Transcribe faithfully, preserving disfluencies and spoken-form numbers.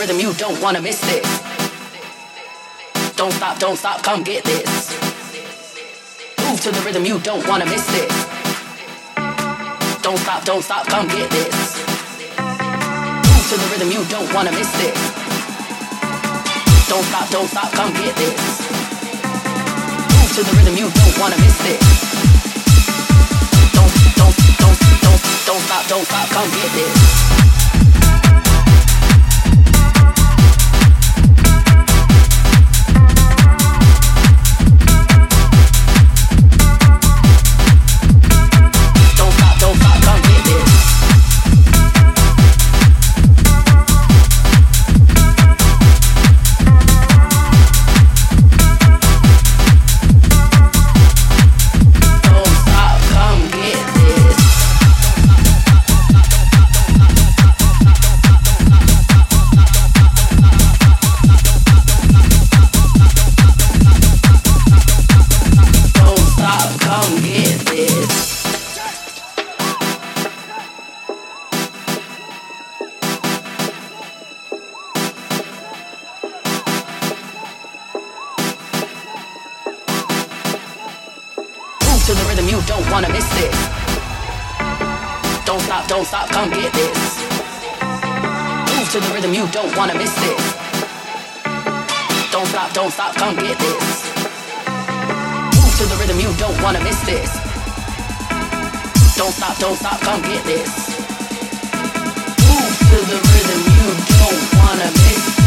rhythm, you don't wanna miss this. Don't stop, don't stop, come get this. Move to the rhythm, you don't wanna miss this. Don't stop, don't stop, come get this. Move to the rhythm, you don't wanna miss this. Don't stop, don't stop, come get this. Move to the rhythm, you don't wanna miss this. Don't, don't, don't, don't, don't stop, don't stop, come get this. To the rhythm, you don't wanna miss this. Don't stop, don't stop, come get this. Move to the rhythm, you don't wanna miss this. Don't stop, don't stop, come get this. Move to the rhythm, you don't wanna miss this. Don't stop, don't stop, come get this. Move to the rhythm, you don't wanna miss this.